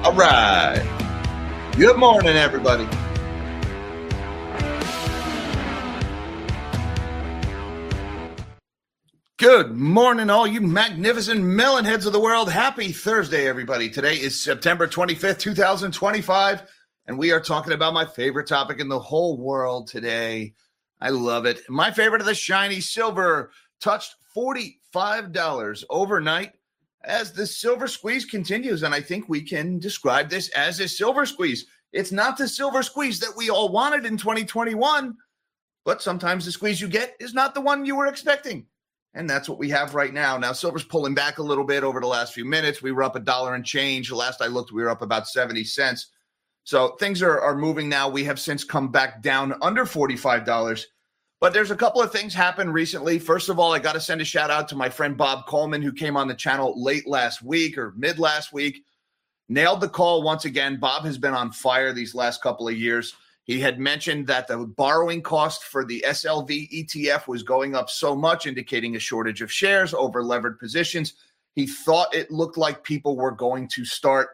All right. Good morning, everybody. Good morning, all you magnificent melon heads of the world. Happy Thursday, everybody. Today is September 25th, 2025, and we are talking about my favorite topic in the whole world today. I love it. My favorite of the shiny silver touched $45 overnight as the silver squeeze continues, and I think we can describe this as a silver squeeze. It's not the silver squeeze that we all wanted in 2021, but sometimes the squeeze you get is not the one you were expecting. And that's what we have right now. Now, silver's pulling back a little bit over the last few minutes. We were up $1 and change. The last I looked, we were up about 70 cents. So things are moving now. We have since come back down under $45. But there's a couple of things happened recently. First of all, I got to send a shout out to my friend Bob Coleman, who came on the channel late last week or mid last week. Nailed the call once again. Bob has been on fire these last couple of years. He had mentioned that the borrowing cost for the SLV ETF was going up so much, indicating a shortage of shares, over levered positions. He thought it looked like people were going to start,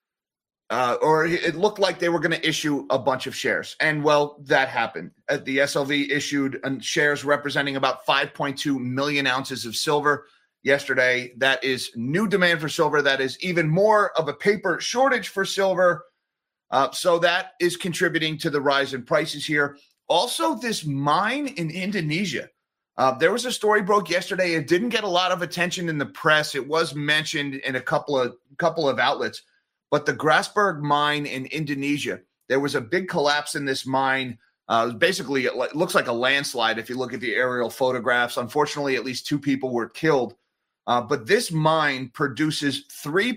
or it looked like they were going to issue a bunch of shares. And, well, that happened. The SLV issued shares representing about 5.2 million ounces of silver yesterday. That is new demand for silver. That is even more of a paper shortage for silver. So that is contributing to the rise in prices here. Also, this mine in Indonesia. There was a story broke yesterday. It didn't get a lot of attention in the press. It was mentioned in a couple of outlets. But the Grasberg mine in Indonesia, there was a big collapse in this mine. Basically, it looks like a landslide if you look at the aerial photographs. Unfortunately, at least 2 people were killed. But this mine produces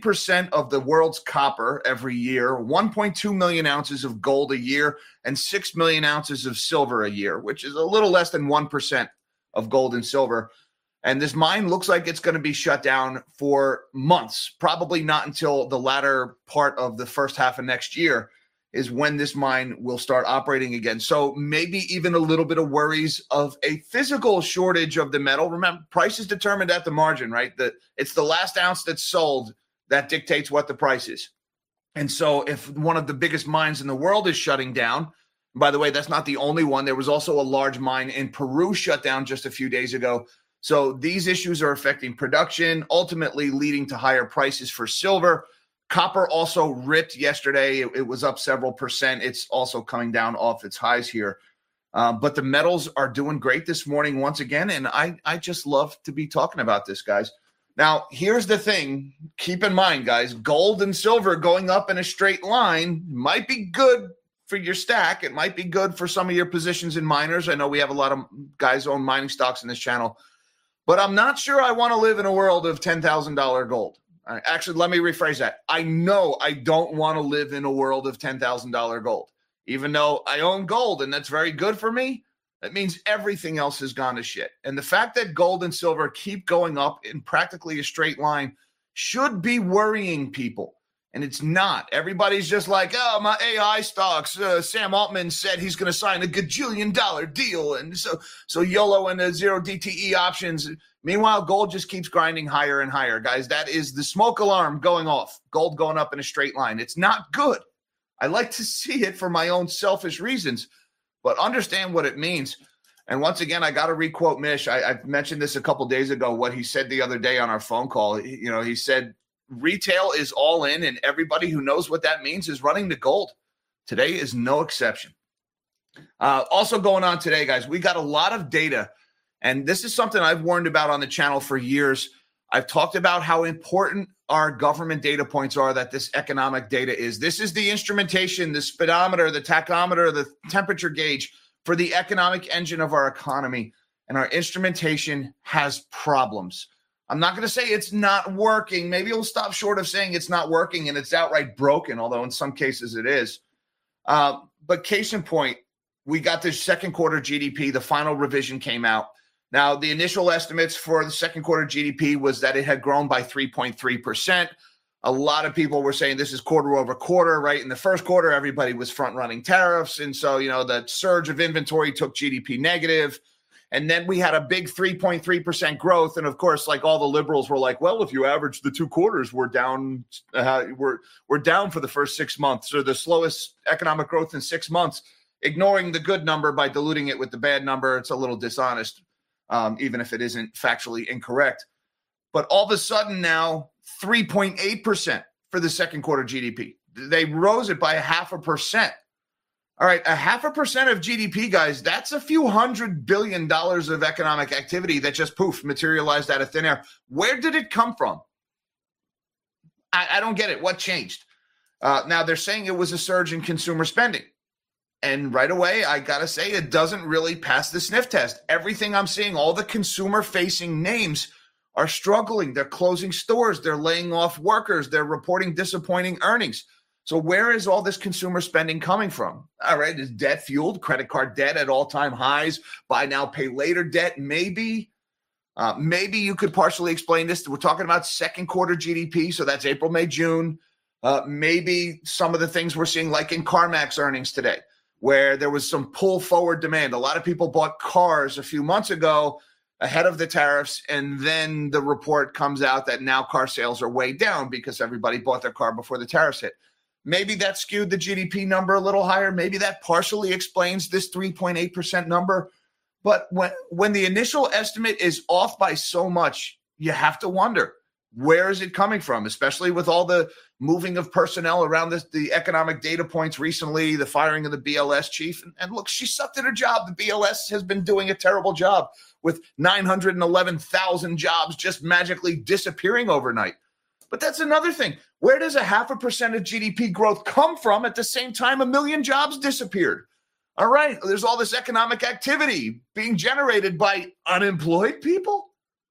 3% of the world's copper every year, 1.2 million ounces of gold a year, and 6 million ounces of silver a year, which is a little less than 1% of gold and silver. And this mine looks like it's going to be shut down for months, probably not until the latter part of the first half of next year is when this mine will start operating again. So maybe even a little bit of worries of a physical shortage of the metal. Remember, price is determined at the margin, right? It's the last ounce that's sold that dictates what the price is. And so if one of the biggest mines in the world is shutting down, by the way, that's not the only one. There was also a large mine in Peru shut down just a few days ago. So these issues are affecting production, ultimately leading to higher prices for silver. Copper also ripped yesterday. It was up several percent. It's also coming down off its highs here. But the metals are doing great this morning once again, and I just love to be talking about this, guys. Now, here's the thing. Keep in mind, guys, gold and silver going up in a straight line might be good for your stack. It might be good for some of your positions in miners. I know we have a lot of guys who own mining stocks in this channel, but I'm not sure I want to live in a world of $10,000 gold. Actually, let me rephrase that. I know I don't want to live in a world of $10,000 gold. Even though I own gold and that's very good for me, that means everything else has gone to shit. And the fact that gold and silver keep going up in practically a straight line should be worrying people. And it's not. Everybody's just like, oh, my AI stocks. Sam Altman said he's going to sign a gajillion-dollar deal. And so YOLO and the zero DTE options. Meanwhile, gold just keeps grinding higher and higher. Guys, that is the smoke alarm going off. Gold going up in a straight line. It's not good. I like to see it for my own selfish reasons, but understand what it means. And once again, I got to requote Mish. I mentioned this a couple days ago, what he said the other day on our phone call. He said, retail is all in, and everybody who knows what that means is running to gold. Today is no exception. Also going on today, guys, we got a lot of data, and this is something I've warned about on the channel for years. I've talked about how important our government data points are, that this economic data is. This is the instrumentation, the speedometer, the tachometer, the temperature gauge for the economic engine of our economy, and our instrumentation has problems. I'm not going to say it's not working. Maybe we'll stop short of saying it's not working and it's outright broken, although in some cases it is. But case in point, we got this second quarter GDP. The final revision came out. Now, the initial estimates for the second quarter GDP was that it had grown by 3.3%. A lot of people were saying this is quarter over quarter, right? In the first quarter, everybody was front running tariffs. And so, that surge of inventory took GDP negative. And then we had a big 3.3% growth. And of course, like all the liberals were like, well, if you average the 2 quarters, we're down. We're down for the first 6 months, or the slowest economic growth in 6 months, ignoring the good number by diluting it with the bad number. It's a little dishonest, even if it isn't factually incorrect. But all of a sudden now, 3.8% for the second quarter GDP. They rose it by 0.5%. All right, 0.5% of GDP, guys, that's a few $100 billion of economic activity that just poof, materialized out of thin air. Where did it come from? I don't get it. What changed? Now, they're saying it was a surge in consumer spending. And right away, I got to say, it doesn't really pass the sniff test. Everything I'm seeing, all the consumer-facing names are struggling. They're closing stores. They're laying off workers. They're reporting disappointing earnings. So where is all this consumer spending coming from? All right, is debt fueled? Credit card debt at all-time highs? Buy now, pay later debt? Maybe. Maybe you could partially explain this. We're talking about second quarter GDP, so that's April, May, June. Maybe some of the things we're seeing, like in CarMax earnings today, where there was some pull forward demand. A lot of people bought cars a few months ago ahead of the tariffs, and then the report comes out that now car sales are way down because everybody bought their car before the tariffs hit. Maybe that skewed the GDP number a little higher. Maybe that partially explains this 3.8% number. But when the initial estimate is off by so much, you have to wonder, where is it coming from, especially with all the moving of personnel around the economic data points recently, the firing of the BLS chief. And look, she sucked at her job. The BLS has been doing a terrible job with 911,000 jobs just magically disappearing overnight. But that's another thing. Where does 0.5% of GDP growth come from at the same time 1 million jobs disappeared? All right, there's all this economic activity being generated by unemployed people?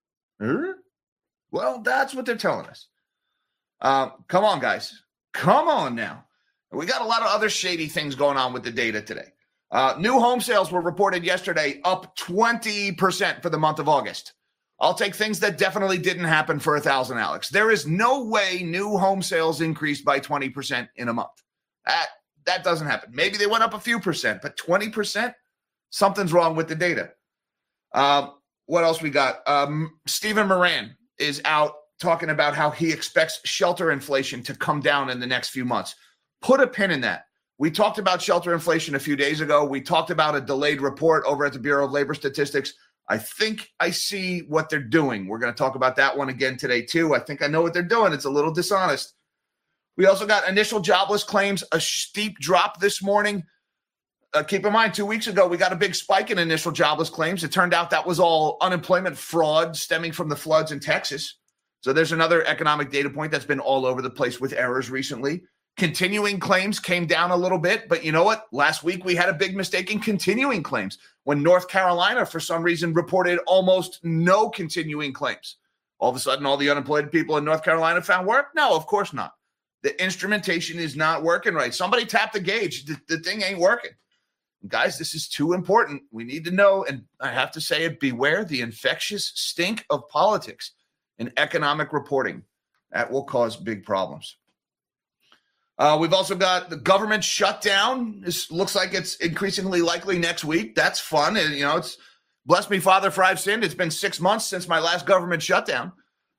Well, that's what they're telling us. Come on, guys. Come on now. We got a lot of other shady things going on with the data today. New home sales were reported yesterday, up 20% for the month of August. I'll take things that definitely didn't happen for 1,000, Alex. There is no way new home sales increased by 20% in a month. That doesn't happen. Maybe they went up a few percent, but 20%? Something's wrong with the data. What else we got? Stephen Moran is out talking about how he expects shelter inflation to come down in the next few months. Put a pin in that. We talked about shelter inflation a few days ago. We talked about a delayed report over at the Bureau of Labor Statistics. I think I see what they're doing. We're going to talk about that one again today, too. I think I know what they're doing. It's a little dishonest. We also got initial jobless claims, a steep drop this morning. Keep in mind, 2 weeks ago, we got a big spike in initial jobless claims. It turned out that was all unemployment fraud stemming from the floods in Texas. So there's another economic data point that's been all over the place with errors recently. Continuing claims came down a little bit, but you know what? Last week we had a big mistake in continuing claims when North Carolina, for some reason, reported almost no continuing claims. All of a sudden, all the unemployed people in North Carolina found work? No, of course not. The instrumentation is not working right. Somebody tapped the gauge. The thing ain't working. Guys, this is too important. We need to know, and I have to say it, beware the infectious stink of politics in economic reporting. That will cause big problems. We've also got the government shutdown. This looks like it's increasingly likely next week. That's fun. And, it's bless me, Father, for I've sinned. It's been 6 months since my last government shutdown.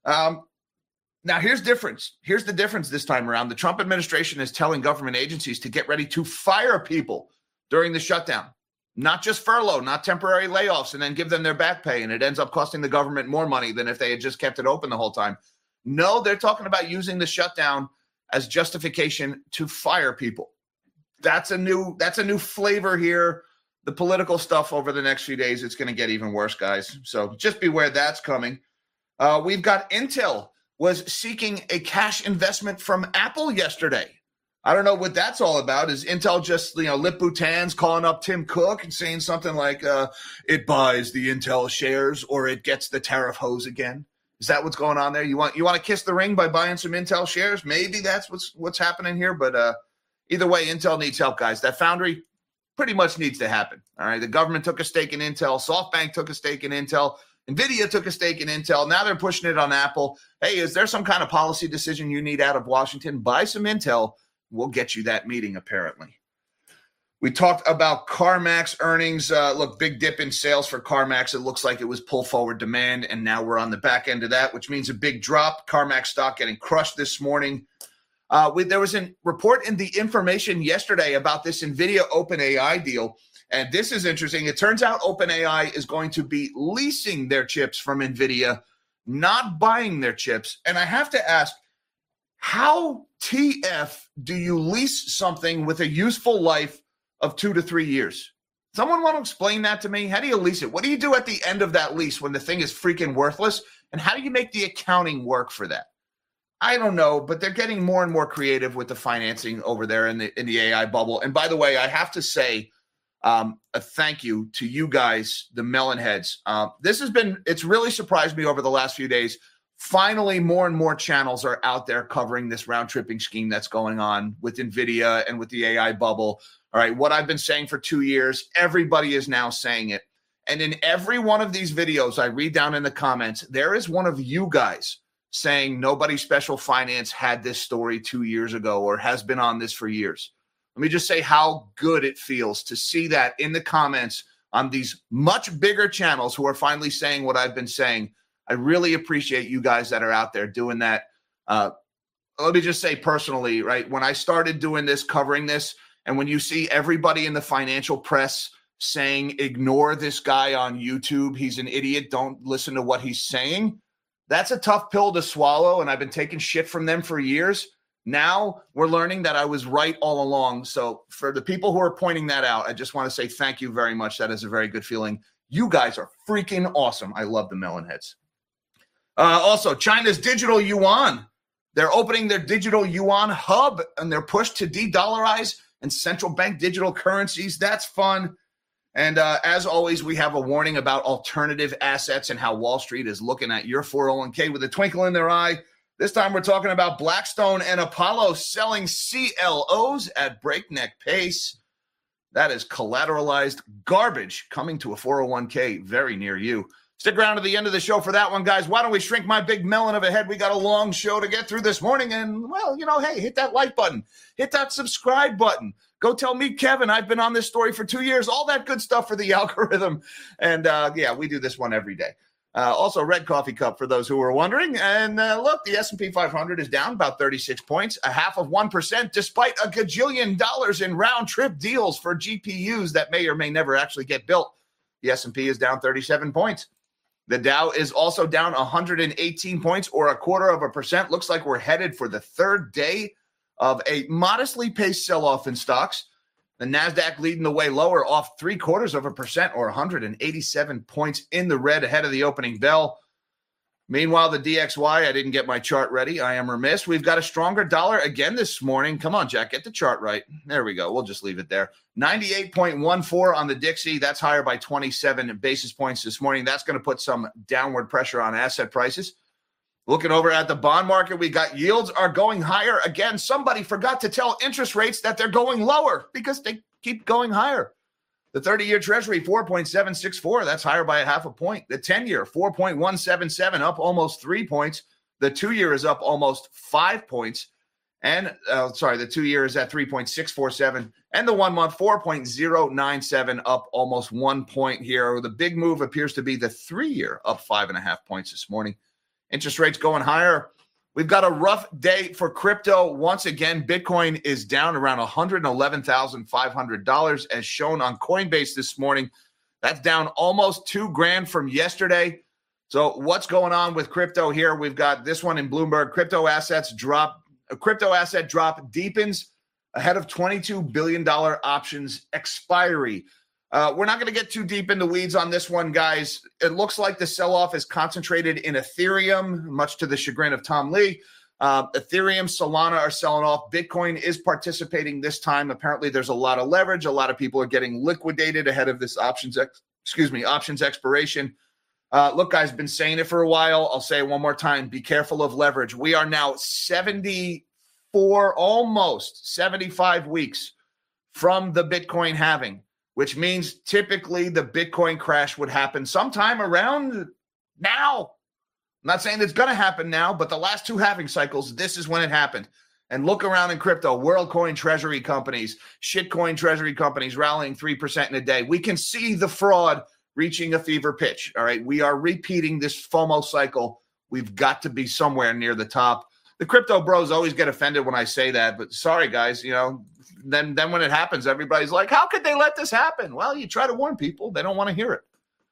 Now, here's difference. Here's the difference this time around. The Trump administration is telling government agencies to get ready to fire people during the shutdown. Not just furlough, not temporary layoffs, and then give them their back pay. And it ends up costing the government more money than if they had just kept it open the whole time. No, they're talking about using the shutdown as justification to fire people. That's a new flavor here. The political stuff over the next few days, it's going to get even worse, guys. So just beware that's coming. We've got Intel was seeking a cash investment from Apple yesterday. I don't know what that's all about. Is Intel just, lip boutans calling up Tim Cook and saying something like it buys the Intel shares or it gets the tariff hose again? Is that what's going on there? You want to kiss the ring by buying some Intel shares? Maybe that's what's happening here. But either way, Intel needs help, guys. That foundry pretty much needs to happen. All right. The government took a stake in Intel. SoftBank took a stake in Intel. NVIDIA took a stake in Intel. Now they're pushing it on Apple. Hey, is there some kind of policy decision you need out of Washington? Buy some Intel. We'll get you that meeting, apparently. We talked about CarMax earnings. Look, big dip in sales for CarMax. It looks like it was pull forward demand, and now we're on the back end of that, which means a big drop. CarMax stock getting crushed this morning. There was a report in The Information yesterday about this NVIDIA OpenAI deal, and this is interesting. It turns out OpenAI is going to be leasing their chips from NVIDIA, not buying their chips. And I have to ask, how TF do you lease something with a useful life of 2 to 3 years? Someone want to explain that to me? How do you lease it? What do you do at the end of that lease when the thing is freaking worthless? And how do you make the accounting work for that? I don't know, but they're getting more and more creative with the financing over there in the AI bubble. And by the way, I have to say a thank you to you guys, the melon heads. It's really surprised me over the last few days. Finally, more and more channels are out there covering this round tripping scheme that's going on with NVIDIA and with the AI bubble. All right, what I've been saying for 2 years, everybody is now saying it. And in every one of these videos I read down in the comments, there is one of you guys saying Nobody Special Finance had this story 2 years ago or has been on this for years. Let me just say how good it feels to see that in the comments on these much bigger channels who are finally saying what I've been saying. I really appreciate you guys that are out there doing that. Let me just say personally, right, when I started doing this, covering this, and when you see everybody in the financial press saying, ignore this guy on YouTube, he's an idiot, don't listen to what he's saying, that's a tough pill to swallow, and I've been taking shit from them for years. Now we're learning that I was right all along. So for the people who are pointing that out, I just want to say thank you very much. That is a very good feeling. You guys are freaking awesome. I love the melon heads. Also, China's digital yuan. They're opening their digital yuan hub and their push to de-dollarize and central bank digital currencies. That's fun. And as always, we have a warning about alternative assets and how Wall Street is looking at your 401k with a twinkle in their eye. This time we're talking about Blackstone and Apollo selling CLOs at breakneck pace. That is collateralized garbage coming to a 401k very near you. Stick around to the end of the show for that one, guys. Why don't we shrink my big melon of a head? We got a long show to get through this morning. And, well, hey, hit that like button. Hit that subscribe button. Go tell me, Kevin, I've been on this story for 2 years. All that good stuff for the algorithm. And, we do this one every day. Also, red coffee cup for those who were wondering. And look, the S&P 500 is down about 36 points, 0.5%, despite a gajillion dollars in round-trip deals for GPUs that may or may never actually get built. The S&P is down 37 points. The Dow is also down 118 points, or 0.25%. Looks like we're headed for the third day of a modestly paced sell-off in stocks. The NASDAQ leading the way lower, off 0.75%, or 187 points in the red ahead of the opening bell. Meanwhile, the DXY, I didn't get my chart ready. I am remiss. We've got a stronger dollar again this morning. Come on, Jack, get the chart right. There we go. We'll just leave it there. 98.14 on the Dixie. That's higher by 27 basis points this morning. That's going to put some downward pressure on asset prices. Looking over at the bond market, we got yields are going higher. Again, somebody forgot to tell interest rates that they're going lower because they keep going higher. The 30-year Treasury, 4.764. That's higher by 0.5 point. The 10-year, 4.177, up almost 3 points. The 2-year is up almost 5 points. And, the 2-year is at 3.647. And the 1 month, 4.097, up almost 1 point here. The big move appears to be the 3-year, up 5.5 points this morning. Interest rates going higher. We've got a rough day for crypto. Once again, Bitcoin is down around $111,500 as shown on Coinbase this morning. That's down almost $2,000 from yesterday. So what's going on with crypto here? We've got this one in Bloomberg. Crypto asset drop deepens ahead of $22 billion options expiry. We're not going to get too deep in the weeds on this one, guys. It looks like the sell-off is concentrated in Ethereum, much to the chagrin of Tom Lee. Ethereum, Solana are selling off. Bitcoin is participating this time. Apparently, there's a lot of leverage. A lot of people are getting liquidated ahead of this options expiration. Look, guys, been saying it for a while. I'll say it one more time. Be careful of leverage. We are now 74, almost 75 weeks from the Bitcoin halving, which means typically the Bitcoin crash would happen sometime around now. I'm not saying it's going to happen now, but the last two halving cycles, this is when it happened. And look around in crypto, WorldCoin treasury companies, shitcoin treasury companies rallying 3% in a day. We can see the fraud reaching a fever pitch. All right. We are repeating this FOMO cycle. We've got to be somewhere near the top. The crypto bros always get offended when I say that, but sorry, guys, then when it happens, everybody's like, how could they let this happen? Well, you try to warn people. They don't want to hear it.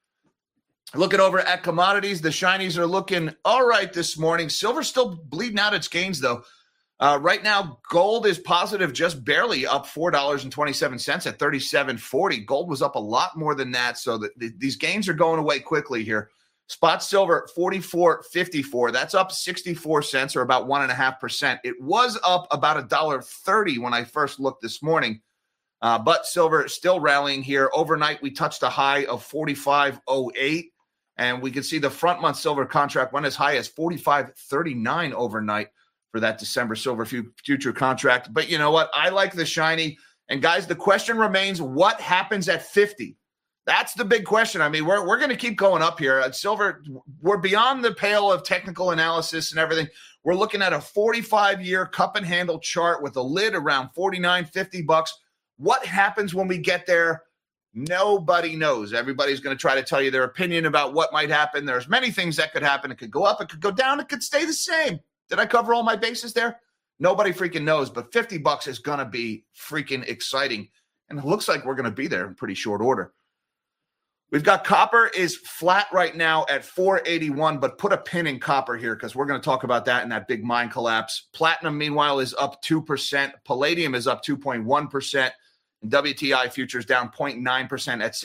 Looking over at commodities, the shinies are looking all right this morning. Silver's still bleeding out its gains, though. Right now, gold is positive, just barely up $4.27 at $37.40. Gold was up a lot more than that, so these gains are going away quickly here. Spot silver, $44.54. That's up 64 cents or about 1.5%. It was up about $1.30 when I first looked this morning, but silver still rallying here. Overnight, we touched a high of $45.08, and we can see the front month silver contract went as high as $45.39 overnight for that December silver future contract. But you know what? I like the shiny. And guys, the question remains, what happens at 50? That's the big question. I mean, we're going to keep going up here. At silver, we're beyond the pale of technical analysis and everything. We're looking at a 45-year cup and handle chart with a lid around $49.50. What happens when we get there? Nobody knows. Everybody's going to try to tell you their opinion about what might happen. There's many things that could happen. It could go up. It could go down. It could stay the same. Did I cover all my bases there? Nobody freaking knows, but $50 is going to be freaking exciting. And it looks like we're going to be there in pretty short order. We've got copper is flat right now at 481, but put a pin in copper here because we're going to talk about that in that big mine collapse. Platinum, meanwhile, is up 2%. Palladium is up 2.1%. And WTI futures down 0.9% at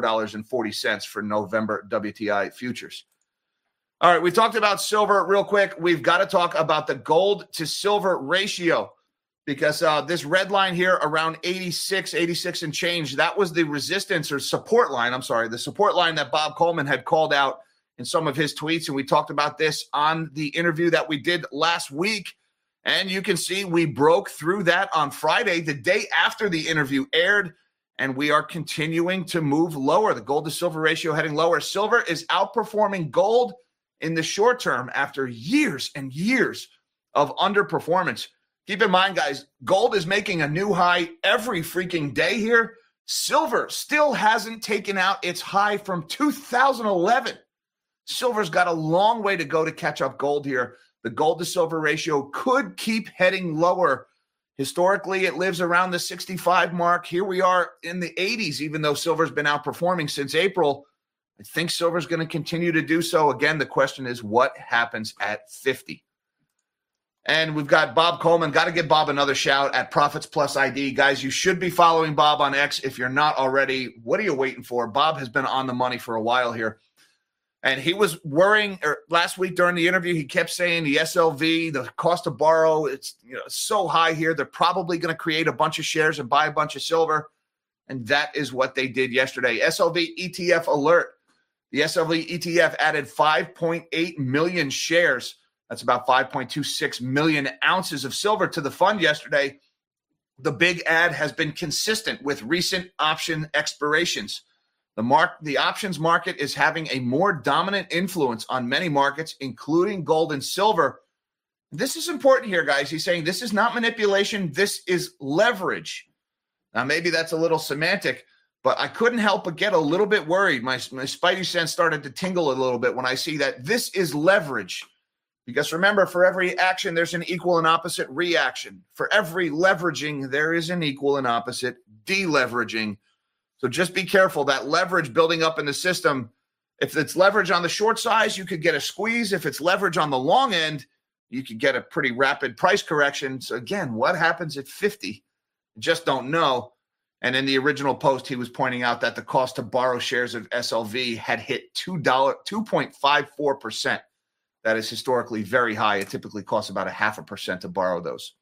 $64.40 for November WTI futures. All right, we talked about silver real quick. We've got to talk about the gold to silver ratio because this red line here around 86 and change, that was the resistance or support line. The support line that Bob Coleman had called out in some of his tweets. And we talked about this on the interview that we did last week. And you can see we broke through that on Friday, the day after the interview aired. And we are continuing to move lower. The gold to silver ratio heading lower. Silver is outperforming gold in the short term after years and years of underperformance. Keep in mind, guys, gold is making a new high every freaking day here. Silver still hasn't taken out its high from 2011. Silver's got a long way to go to catch up gold here. The gold to silver ratio could keep heading lower. Historically, it lives around the 65 mark. Here we are in the 80s, even though silver's been outperforming since April. I think silver's going to continue to do so. Again, the question is what happens at 50? And we've got Bob Coleman. Got to give Bob another shout at Profits Plus ID. Guys, you should be following Bob on X. If you're not already, what are you waiting for? Bob has been on the money for a while here. And he was worrying last week during the interview. He kept saying the SLV, the cost to borrow, it's so high here. They're probably going to create a bunch of shares and buy a bunch of silver. And that is what they did yesterday. SLV ETF alert. The SLV ETF added 5.8 million shares. That's about 5.26 million ounces of silver to the fund yesterday. The big add has been consistent with recent option expirations. The options market is having a more dominant influence on many markets, including gold and silver. This is important here, guys. He's saying this is not manipulation. This is leverage. Now, maybe that's a little semantic, but I couldn't help but get a little bit worried. My spidey sense started to tingle a little bit when I see that this is leverage. Because remember, for every action, there's an equal and opposite reaction. For every leveraging, there is an equal and opposite deleveraging. So just be careful. That leverage building up in the system, if it's leverage on the short side, you could get a squeeze. If it's leverage on the long end, you could get a pretty rapid price correction. So again, what happens at 50? Just don't know. And in the original post, he was pointing out that the cost to borrow shares of SLV had hit $2.54%. That is historically very high. It typically costs about 0.5% to borrow those.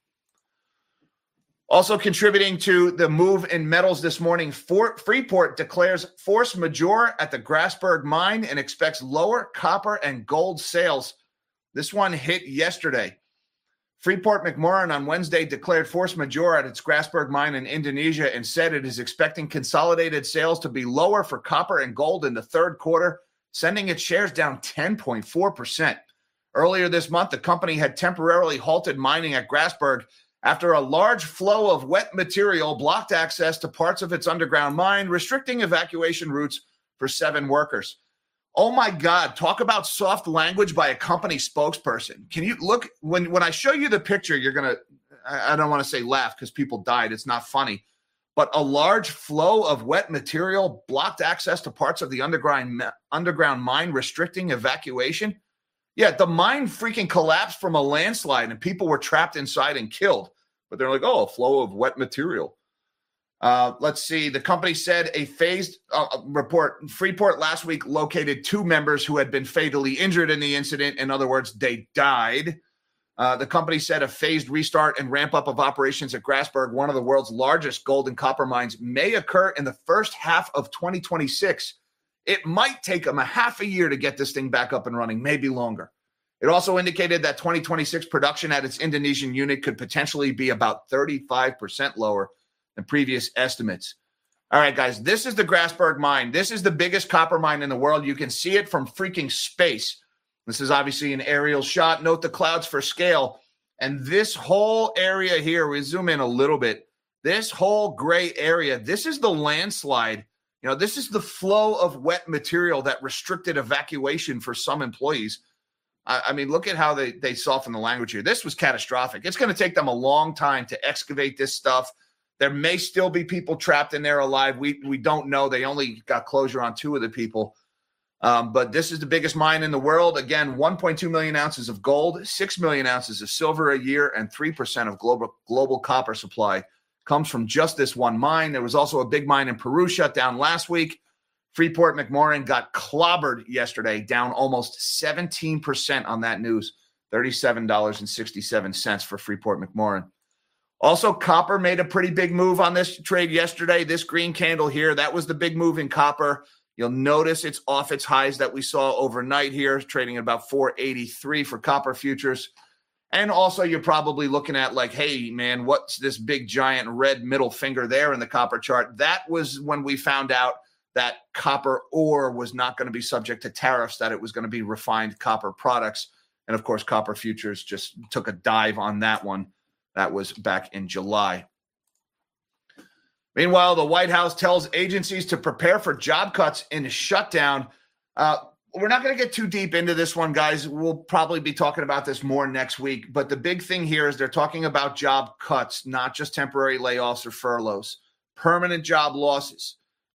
Also contributing to the move in metals this morning, Freeport declares force majeure at the Grasberg mine and expects lower copper and gold sales. This one hit yesterday. Freeport-McMoRan on Wednesday declared force majeure at its Grasberg mine in Indonesia and said it is expecting consolidated sales to be lower for copper and gold in the third quarter, sending its shares down 10.4%. Earlier this month, the company had temporarily halted mining at Grasberg after a large flow of wet material blocked access to parts of its underground mine, restricting evacuation routes for 7 workers. Oh my God, talk about soft language by a company spokesperson. Can you look, when I show you the picture, you're going to, I don't want to say laugh because people died. It's not funny. But a large flow of wet material blocked access to parts of the underground mine, restricting evacuation. Yeah, the mine freaking collapsed from a landslide and people were trapped inside and killed. But they're like, oh, a flow of wet material. Let's see. The company said a phased report. Freeport last week located 2 members who had been fatally injured in the incident. In other words, they died. The company said a phased restart and ramp up of operations at Grasberg, one of the world's largest gold and copper mines, may occur in the first half of 2026. It might take them a half a year to get this thing back up and running, maybe longer. It also indicated that 2026 production at its Indonesian unit could potentially be about 35% lower than previous estimates. All right, guys, this is the Grasberg mine. This is the biggest copper mine in the world. You can see it from freaking space. This is obviously an aerial shot. Note the clouds for scale. And this whole area here, we zoom in a little bit. This whole gray area, this is the landslide. You know, this is the flow of wet material that restricted evacuation for some employees. I mean, look at how they soften the language here. This was catastrophic. It's going to take them a long time to excavate this stuff. There may still be people trapped in there alive. We don't know. They only got closure on 2 of the people. But this is the biggest mine in the world. Again, 1.2 million ounces of gold, 6 million ounces of silver a year, and 3% of global copper supply comes from just this one mine. There was also a big mine in Peru shut down last week. Freeport-McMoRan got clobbered yesterday, down almost 17% on that news, $37.67 for Freeport-McMoRan. Also, copper made a pretty big move on this trade yesterday. This green candle here, that was the big move in copper. You'll notice it's off its highs that we saw overnight here, trading at about 483 for copper futures. And also, you're probably looking at like, hey, man, what's this big giant red middle finger there in the copper chart? That was when we found out that copper ore was not going to be subject to tariffs, that it was going to be refined copper products. And of course, copper futures just took a dive on that one. That was back in July. Meanwhile, the White House tells agencies to prepare for job cuts in a shutdown. We're not going to get too deep into this one, guys. We'll probably be talking about this more next week. But the big thing here is they're talking about job cuts, not just temporary layoffs or furloughs, permanent job losses,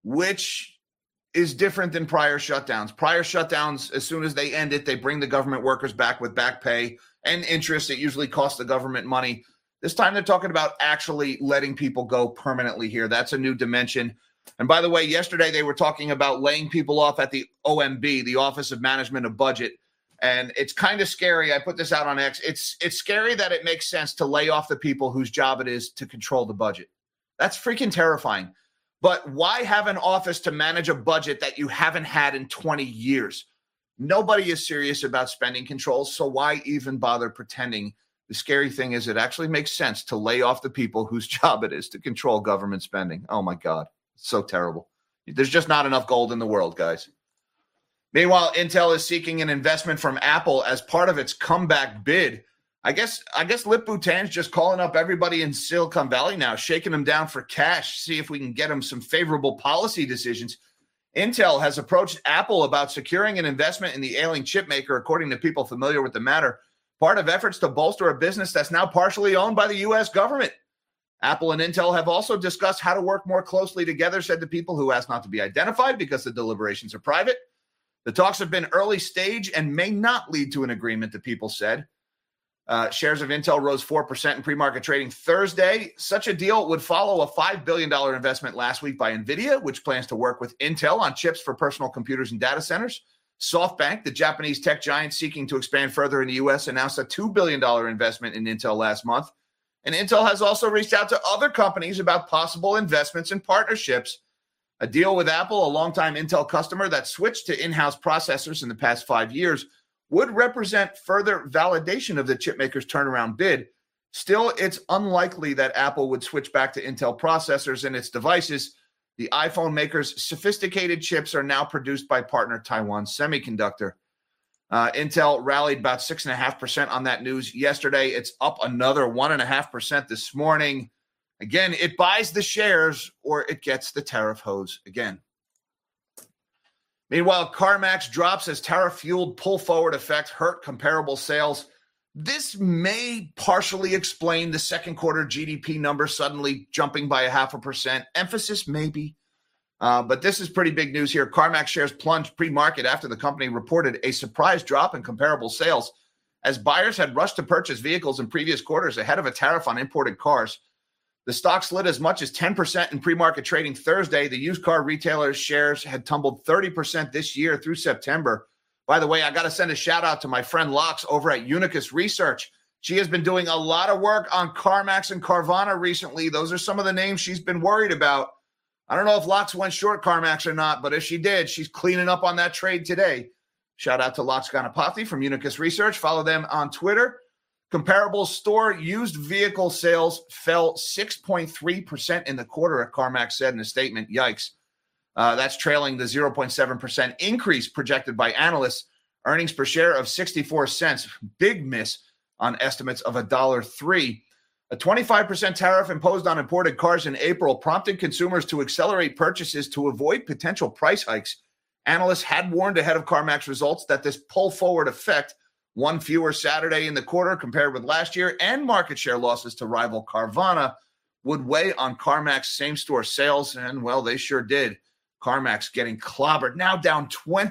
which is different than prior shutdowns. Prior shutdowns, as soon as they end it, they bring the government workers back with back pay and interest. It usually costs the government money. This time they're talking about actually letting people go permanently here. That's a new dimension. And by the way, yesterday they were talking about laying people off at the OMB, the Office of Management of Budget. And it's kind of scary. I put this out on X. It's scary that it makes sense to lay off the people whose job it is to control the budget. That's freaking terrifying. But why have an office to manage a budget that you haven't had in 20 years? Nobody is serious about spending controls, so why even bother pretending? The scary thing is it actually makes sense to lay off the people whose job it is to control government spending. Oh, my God. It's so terrible. There's just not enough gold in the world, guys. Meanwhile, Intel is seeking an investment from Apple as part of its comeback bid. I guess Lip-Bu-Tan's just calling up everybody in Silicon Valley now, shaking them down for cash, see if we can get them some favorable policy decisions. Intel has approached Apple about securing an investment in the ailing chip maker, according to people familiar with the matter, part of efforts to bolster a business that's now partially owned by the U.S. government. Apple and Intel have also discussed how to work more closely together, said the people who asked not to be identified because the deliberations are private. The talks have been early stage and may not lead to an agreement, the people said. Shares of Intel rose 4% in pre-market trading Thursday. Such a deal would follow a $5 billion investment last week by NVIDIA, which plans to work with Intel on chips for personal computers and data centers. SoftBank, the Japanese tech giant seeking to expand further in the U.S., announced a $2 billion investment in Intel last month. And Intel has also reached out to other companies about possible investments and partnerships. A deal with Apple, a longtime Intel customer that switched to in-house processors in the past 5 years, would represent further validation of the chipmaker's turnaround bid. Still, it's unlikely that Apple would switch back to Intel processors in its devices. The iPhone maker's sophisticated chips are now produced by partner Taiwan Semiconductor. Intel rallied about 6.5% on that news yesterday. It's up another 1.5% this morning. Again, it buys the shares or it gets the tariff hose again. Meanwhile, CarMax drops as tariff-fueled pull-forward effect hurt comparable sales. This may partially explain the second quarter GDP number suddenly jumping by 0.5%. Emphasis maybe. But this is pretty big news here. CarMax shares plunged pre-market after the company reported a surprise drop in comparable sales as buyers had rushed to purchase vehicles in previous quarters ahead of a tariff on imported cars. The stock slid as much as 10% in pre-market trading Thursday. The used car retailer's shares had tumbled 30% this year through September. By the way, I got to send a shout out to my friend Lux over at Unicus Research. She has been doing a lot of work on CarMax and Carvana recently. Those are some of the names she's been worried about. I don't know if Lux went short CarMax or not, but if she did, she's cleaning up on that trade today. Shout out to Lux Ganapathy from Unicus Research. Follow them on Twitter. Comparable store used vehicle sales fell 6.3% in the quarter, CarMax said in a statement. Yikes. That's trailing the 0.7% increase projected by analysts. Earnings per share of 64 cents. Big miss on estimates of $1.03. A 25% tariff imposed on imported cars in April prompted consumers to accelerate purchases to avoid potential price hikes. Analysts had warned ahead of CarMax results that this pull-forward effect, one fewer Saturday in the quarter compared with last year, and market share losses to rival Carvana would weigh on CarMax same-store sales, and, well, they sure did. CarMax getting clobbered, now down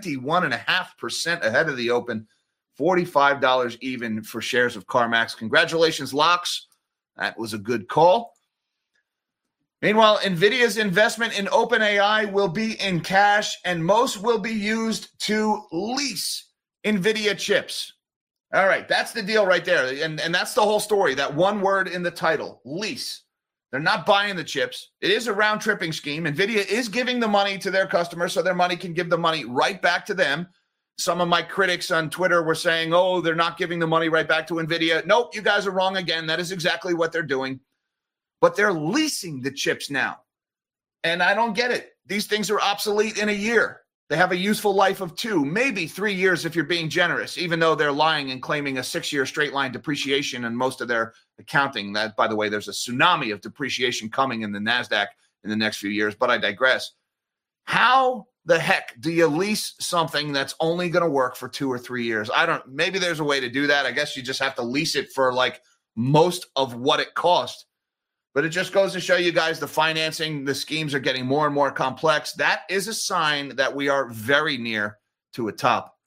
21.5% ahead of the open, $45 even for shares of CarMax. Congratulations, Locks. That was a good call. Meanwhile, NVIDIA's investment in OpenAI will be in cash, and most will be used to lease NVIDIA chips. All right, that's the deal right there. And that's the whole story, that one word in the title, lease. They're not buying the chips. It is a round-tripping scheme. NVIDIA is giving the money to their customers so their money can give the money right back to them. Some of my critics on Twitter were saying, oh, they're not giving the money right back to NVIDIA. Nope, you guys are wrong again. That is exactly what they're doing. But they're leasing the chips now. And I don't get it. These things are obsolete in a year. They have a useful life of 2, maybe 3 years if you're being generous, even though they're lying and claiming a 6-year straight line depreciation in most of their accounting. That, by the way, there's a tsunami of depreciation coming in the NASDAQ in the next few years, but I digress. How the heck do you lease something that's only going to work for 2 or 3 years? Maybe there's a way to do that. I guess you just have to lease it for like most of what it cost. But it just goes to show you guys the financing, the schemes are getting more and more complex. That is a sign that we are very near to a top.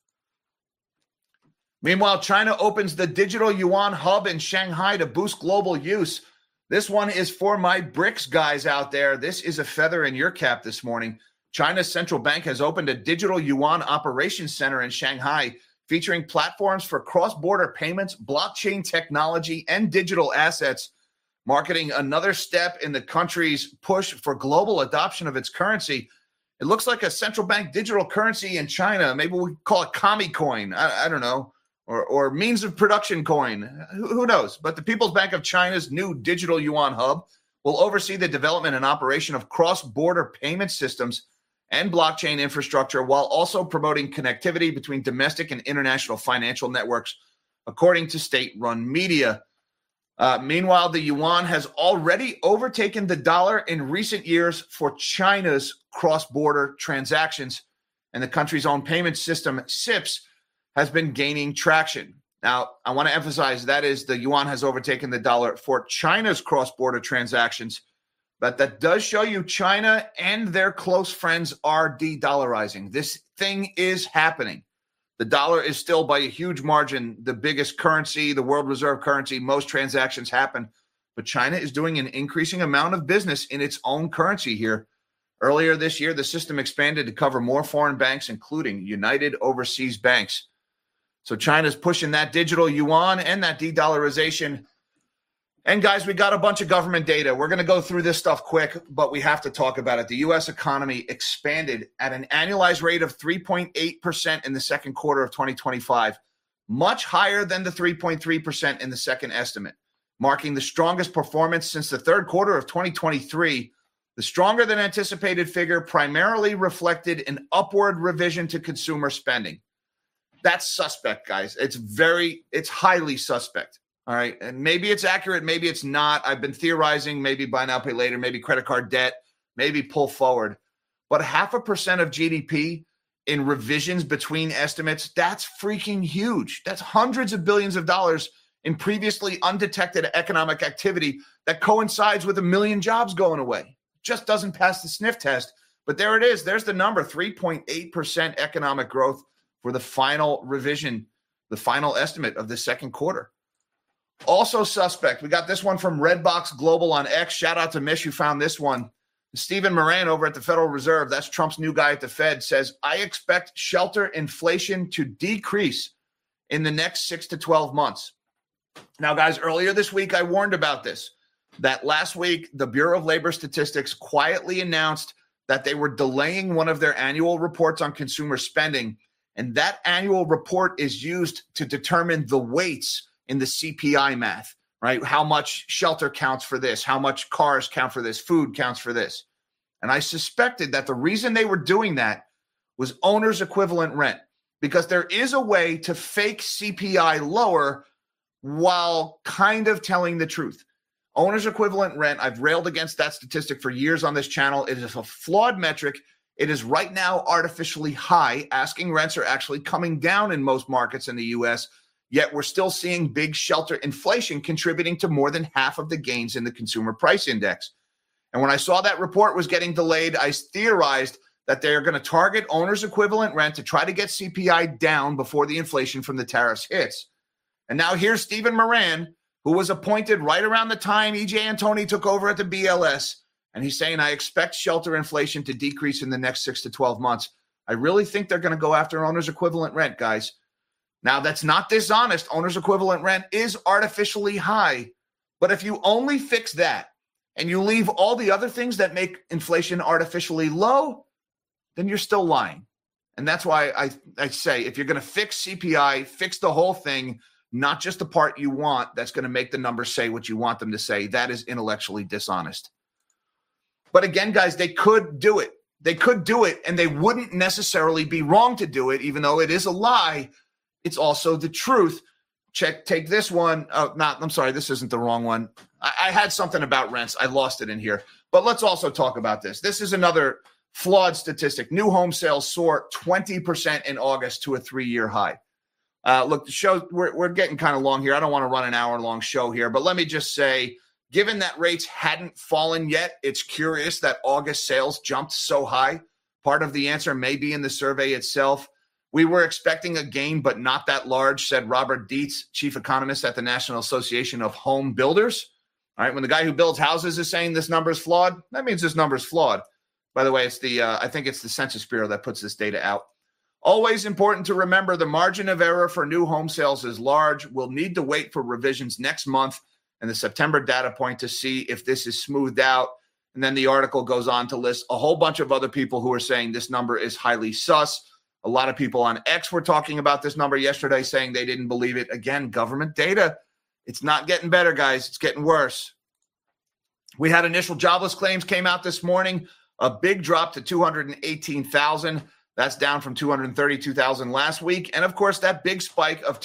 Meanwhile, China opens the digital yuan hub in Shanghai to boost global use. This one is for my BRICS guys out there. This is a feather in your cap this morning. China's central bank has opened a digital yuan operations center in Shanghai, featuring platforms for cross-border payments, blockchain technology, and digital assets, marketing another step in the country's push for global adoption of its currency. It looks like a central bank digital currency in China. Maybe we call it Kami coin. I don't know. Or means of production coin. Who knows? But the People's Bank of China's new digital yuan hub will oversee the development and operation of cross-border payment systems and blockchain infrastructure while also promoting connectivity between domestic and international financial networks, according to state-run media. Meanwhile, the yuan has already overtaken the dollar in recent years for China's cross-border transactions, and the country's own payment system, CIPS, has been gaining traction. Now, I want to emphasize that is the yuan has overtaken the dollar for China's cross-border transactions, but that does show you China and their close friends are de-dollarizing. This thing is happening. The dollar is still by a huge margin the biggest currency, the world reserve currency. Most transactions happen, but China is doing an increasing amount of business in its own currency here. Earlier this year, the system expanded to cover more foreign banks, including United Overseas Banks. So China's pushing that digital yuan and that de-dollarization. And guys, we got a bunch of government data. We're going to go through this stuff quick, but we have to talk about it. The U.S. economy expanded at an annualized rate of 3.8% in the second quarter of 2025, much higher than the 3.3% in the second estimate, marking the strongest performance since the third quarter of 2023. The stronger than anticipated figure primarily reflected an upward revision to consumer spending. That's suspect, guys. It's highly suspect. All right. And maybe it's accurate. Maybe it's not. I've been theorizing maybe buy now, pay later, maybe credit card debt, maybe pull forward. But 0.5% of GDP in revisions between estimates, that's freaking huge. That's hundreds of billions of dollars in previously undetected economic activity that coincides with 1 million jobs going away. Just doesn't pass the sniff test. But there it is. There's the number, 3.8% economic growth for the final revision, the final estimate of the second quarter. Also suspect, we got this one from Redbox Global on X. Shout out to Mish who found this one. Stephen Moran over at the Federal Reserve, that's Trump's new guy at the Fed, says, I expect shelter inflation to decrease in the next 6 to 12 months. Now, guys, earlier this week, I warned about this, that last week, the Bureau of Labor Statistics quietly announced that they were delaying one of their annual reports on consumer spending. And that annual report is used to determine the weights in the CPI math, right? How much shelter counts for this, how much cars count for this, food counts for this. And I suspected that the reason they were doing that was owner's equivalent rent, because there is a way to fake CPI lower while kind of telling the truth. Owner's equivalent rent, I've railed against that statistic for years on this channel. It is a flawed metric. It is right now artificially high. Asking rents are actually coming down in most markets in the U.S., yet we're still seeing big shelter inflation contributing to more than half of the gains in the consumer price index. And when I saw that report was getting delayed, I theorized that they are going to target owner's equivalent rent to try to get CPI down before the inflation from the tariffs hits. And now here's Stephen Moran, who was appointed right around the time E.J. Antoni took over at the BLS. And he's saying, I expect shelter inflation to decrease in the next 6 to 12 months. I really think they're going to go after owner's equivalent rent, guys. Now, that's not dishonest. Owner's equivalent rent is artificially high. But if you only fix that and you leave all the other things that make inflation artificially low, then you're still lying. And that's why I say, if you're going to fix CPI, fix the whole thing, not just the part you want that's going to make the numbers say what you want them to say. That is intellectually dishonest. But again, guys, they could do it. They could do it, and they wouldn't necessarily be wrong to do it, even though it is a lie. It's also the truth. Take this one. I'm sorry, this isn't the wrong one. I had something about rents. I lost it in here. But let's also talk about this. This is another flawed statistic. New home sales soar 20% in August to a 3-year high. Look, the show, we're getting kind of long here. I don't want to run an hour-long show here, but let me just say, given that rates hadn't fallen yet, it's curious that August sales jumped so high. Part of the answer may be in the survey itself. We were expecting a gain, but not that large, said Robert Dietz, chief economist at the National Association of Home Builders. All right, when the guy who builds houses is saying this number is flawed, that means this number is flawed. By the way, it's I think it's the Census Bureau that puts this data out. Always important to remember the margin of error for new home sales is large. We'll need to wait for revisions next month and the September data point to see if this is smoothed out. And then the article goes on to list a whole bunch of other people who are saying this number is highly sus. A lot of people on X were talking about this number yesterday, saying they didn't believe it. Again, government data. It's not getting better, guys. It's getting worse. We had initial jobless claims came out this morning, a big drop to 218,000. That's down from 232,000 last week. And, of course, that big spike of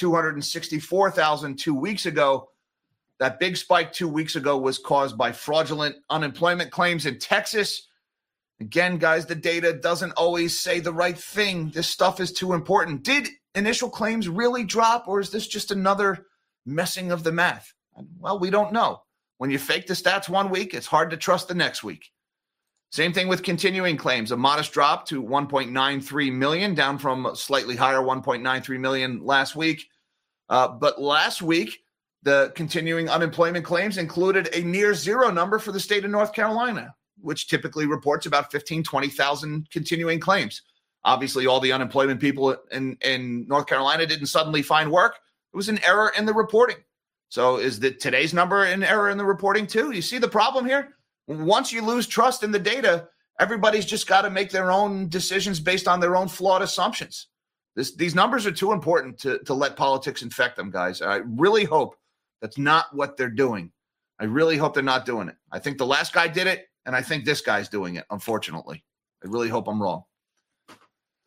264,000 2 weeks ago, that big spike 2 weeks ago was caused by fraudulent unemployment claims in Texas. Again, guys, the data doesn't always say the right thing. This stuff is too important. Did initial claims really drop, or is this just another messing of the math? Well, we don't know. When you fake the stats 1 week, it's hard to trust the next week. Same thing with continuing claims, a modest drop to 1.93 million, down from a slightly higher 1.93 million last week. But last week, the continuing unemployment claims included a near zero number for the state of North Carolina, which typically reports about 15,000, 20,000 continuing claims. Obviously, all the unemployment people in North Carolina didn't suddenly find work. It was an error in the reporting. So is today's number an error in the reporting too? You see the problem here? Once you lose trust in the data, everybody's just got to make their own decisions based on their own flawed assumptions. These numbers are too important to let politics infect them, guys. I really hope that's not what they're doing. I really hope they're not doing it. I think the last guy did it, and I think this guy's doing it, unfortunately. I really hope I'm wrong.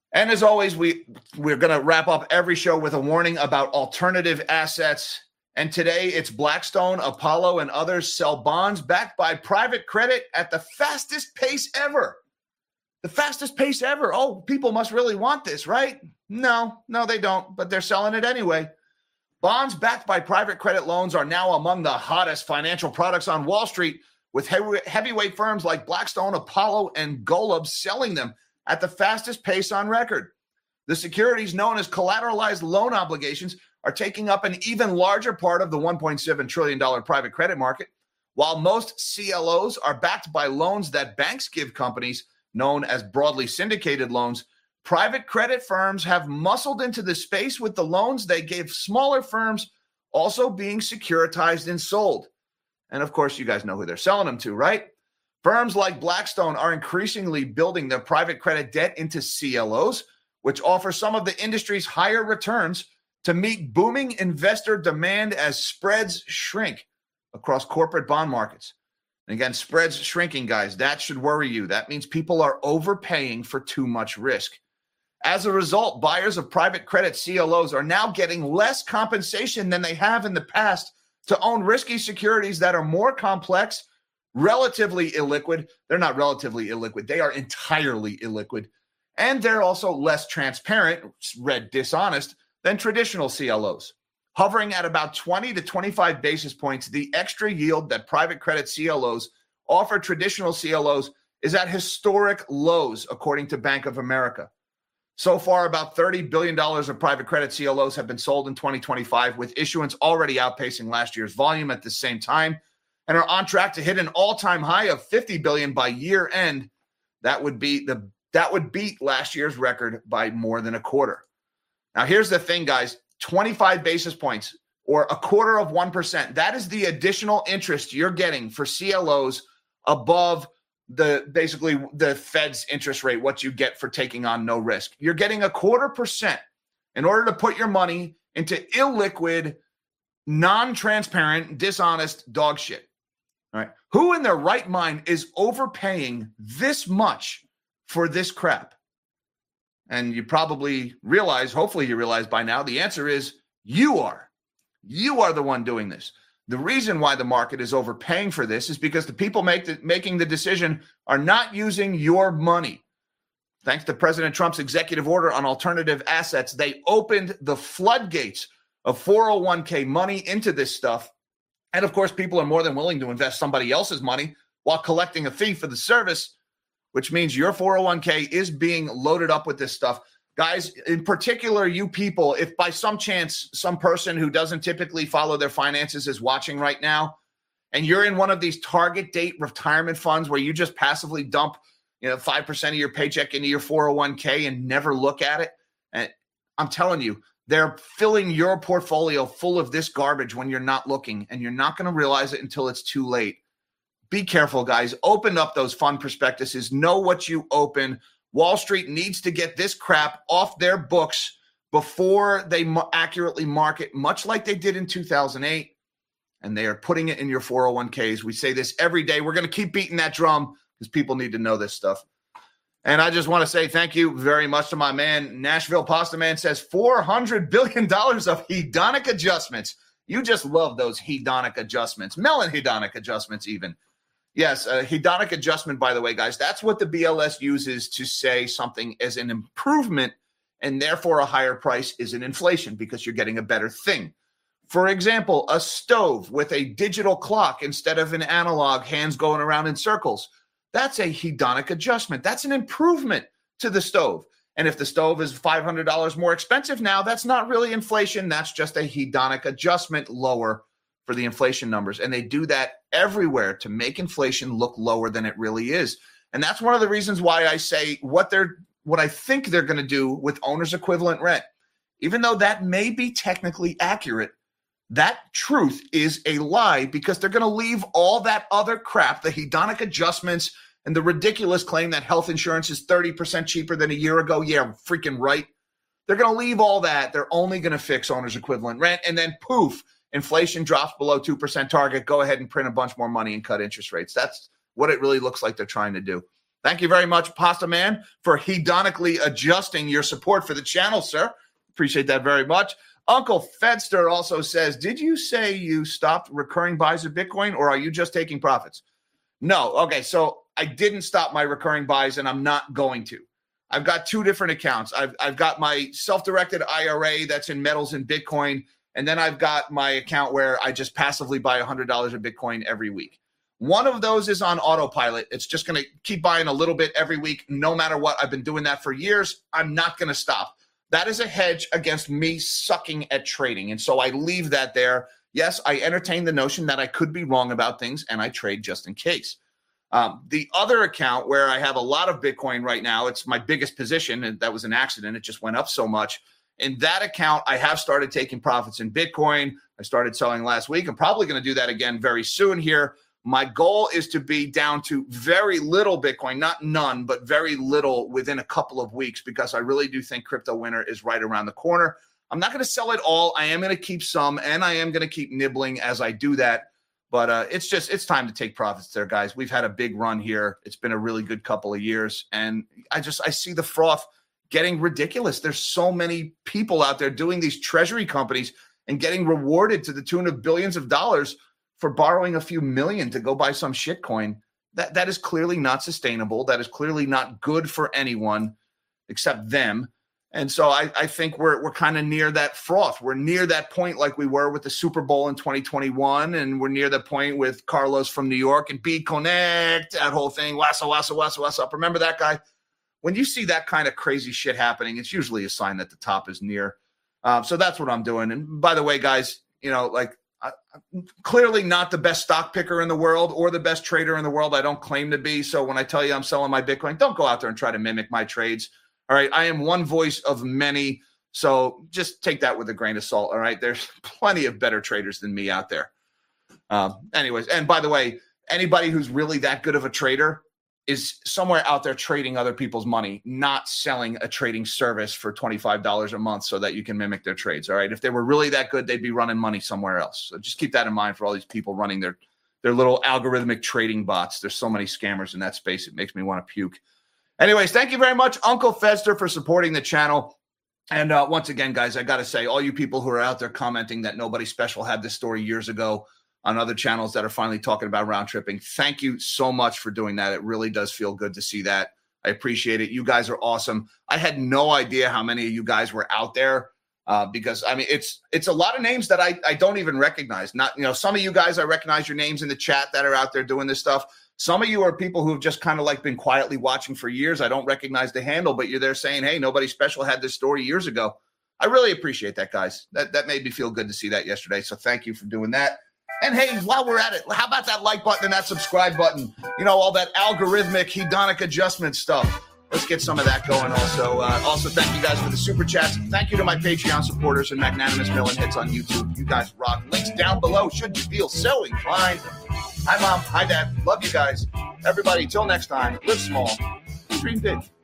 And as always, we're going to wrap up every show with a warning about alternative assets. And today it's Blackstone, Apollo, and others sell bonds backed by private credit at the fastest pace ever. The fastest pace ever. Oh, people must really want this, right? No, they don't, but they're selling it anyway. Bonds backed by private credit loans are now among the hottest financial products on Wall Street, with heavyweight firms like Blackstone, Apollo, and Golub selling them at the fastest pace on record. The securities known as collateralized loan obligations are taking up an even larger part of the $1.7 trillion private credit market. While most CLOs are backed by loans that banks give companies, known as broadly syndicated loans, private credit firms have muscled into the space, with the loans they gave smaller firms also being securitized and sold. And of course, you guys know who they're selling them to, right? Firms like Blackstone are increasingly building their private credit debt into CLOs, which offer some of the industry's higher returns to meet booming investor demand as spreads shrink across corporate bond markets. And again, spreads shrinking, guys, that should worry you. That means people are overpaying for too much risk. As a result, buyers of private credit CLOs are now getting less compensation than they have in the past to own risky securities that are more complex, relatively illiquid. They're not relatively illiquid. They are entirely illiquid. And they're also less transparent, read dishonest, than traditional CLOs. Hovering at about 20 to 25 basis points, the extra yield that private credit CLOs offer traditional CLOs is at historic lows, according to Bank of America. So far, about $30 billion of private credit CLOs have been sold in 2025, with issuance already outpacing last year's volume at the same time, and are on track to hit an all-time high of $50 billion by year end. That would beat last year's record by more than a quarter. Now, here's the thing, guys. 25 basis points or 0.25%. That is the additional interest you're getting for CLOs above basically the Fed's interest rate, what you get for taking on no risk. You're getting 0.25% in order to put your money into illiquid, non-transparent, dishonest dog shit. All right. Who in their right mind is overpaying this much for this crap? And you probably realize, hopefully you realize by now, the answer is you are. You are the one doing this. The reason why the market is overpaying for this is because the people making the decision are not using your money. Thanks to President Trump's executive order on alternative assets, they opened the floodgates of 401k money into this stuff. And of course, people are more than willing to invest somebody else's money while collecting a fee for the service, which means your 401k is being loaded up with this stuff. Guys, in particular, you people, if by some chance some person who doesn't typically follow their finances is watching right now, and you're in one of these target date retirement funds where you just passively dump 5% of your paycheck into your 401k and never look at it, and I'm telling you, they're filling your portfolio full of this garbage when you're not looking, and you're not going to realize it until it's too late. Be careful, guys. Open up those fund prospectuses. Know what you open. Wall Street needs to get this crap off their books before they accurately market, much like they did in 2008. And they are putting it in your 401ks. We say this every day. We're going to keep beating that drum because people need to know this stuff. And I just want to say thank you very much to my man. Nashville Pasta Man says $400 billion of hedonic adjustments. You just love those hedonic adjustments. Melon hedonic adjustments even. Yes, hedonic adjustment, by the way, guys, that's what the BLS uses to say something as an improvement and therefore a higher price is an inflation because you're getting a better thing. For example, a stove with a digital clock instead of an analog, hands going around in circles. That's a hedonic adjustment. That's an improvement to the stove. And if the stove is $500 more expensive now, that's not really inflation. That's just a hedonic adjustment lower for the inflation numbers. And they do that everywhere to make inflation look lower than it really is. And that's one of the reasons why I say what I think they're going to do with owner's equivalent rent. Even though that may be technically accurate, that truth is a lie because they're going to leave all that other crap, the hedonic adjustments and the ridiculous claim that health insurance is 30% cheaper than a year ago. Yeah, freaking right. They're going to leave all that. They're only going to fix owner's equivalent rent. And then poof, inflation drops below 2% target. Go ahead and print a bunch more money and cut interest rates. That's what it really looks like they're trying to do. Thank you very much, Pasta Man, for hedonically adjusting your support for the channel, sir. Appreciate that very much. Uncle Fedster also says, did you say you stopped recurring buys of Bitcoin, or are you just taking profits? No. Okay, so I didn't stop my recurring buys, and I'm not going to. I've got two different accounts. I've got my self-directed IRA that's in metals and Bitcoin, and then I've got my account where I just passively buy $100 of Bitcoin every week. One of those is on autopilot. It's just going to keep buying a little bit every week, no matter what. I've been doing that for years. I'm not going to stop. That is a hedge against me sucking at trading. And so I leave that there. Yes, I entertain the notion that I could be wrong about things, and I trade just in case. The other account where I have a lot of Bitcoin right now, it's my biggest position, and that was an accident. It just went up so much. In that account, I have started taking profits in Bitcoin. I started selling last week. I'm probably going to do that again very soon here. My goal is to be down to very little Bitcoin, not none, but very little within a couple of weeks, because I really do think crypto winter is right around the corner. I'm not going to sell it all. I am going to keep some, and I am going to keep nibbling as I do that. But it's time to take profits there, guys. We've had a big run here. It's been a really good couple of years, and I see the froth getting ridiculous. There's so many people out there doing these treasury companies and getting rewarded to the tune of billions of dollars for borrowing a few million to go buy some shitcoin. That is clearly not sustainable. That is clearly not good for anyone except them. And so I think we're kind of near that froth. We're near that point like we were with the Super Bowl in 2021, and we're near the point with Carlos from New York and BConnect, that whole thing, wassa, wassa, wassa, wassa up. Remember that guy? When you see that kind of crazy shit happening, it's usually a sign that the top is near. So that's what I'm doing. And by the way, guys, I'm clearly not the best stock picker in the world or the best trader in the world. I don't claim to be. So when I tell you I'm selling my Bitcoin, don't go out there and try to mimic my trades. All right. I am one voice of many. So just take that with a grain of salt. All right. There's plenty of better traders than me out there. Anyways, and by the way, anybody who's really that good of a trader is somewhere out there trading other people's money, not selling a trading service for $25 a month so that you can mimic their trades. All right. If they were really that good, they'd be running money somewhere else. So just keep that in mind for all these people running their little algorithmic trading bots. There's so many scammers in that space. It makes me want to puke. Anyways, thank you very much, Uncle Fester, for supporting the channel. And once again, guys, I got to say, all you people who are out there commenting that Nobody Special had this story years ago on other channels that are finally talking about round tripping, thank you so much for doing that. It really does feel good to see that. I appreciate it. You guys are awesome. I had no idea how many of you guys were out there because, I mean, it's a lot of names that I don't even recognize. Not, some of you guys, I recognize your names in the chat that are out there doing this stuff. Some of you are people who have just kind of like been quietly watching for years. I don't recognize the handle, but you're there saying, hey, Nobody Special had this story years ago. I really appreciate that, guys. That made me feel good to see that yesterday. So thank you for doing that. And hey, while we're at it, how about that like button and that subscribe button? All that algorithmic hedonic adjustment stuff. Let's get some of that going also. Also, thank you guys for the super chats. Thank you to my Patreon supporters and Magnanimous Melon Hits on YouTube. You guys rock. Links down below should you feel so inclined. Hi, Mom. Hi, Dad. Love you guys. Everybody, till next time, live small, dream big.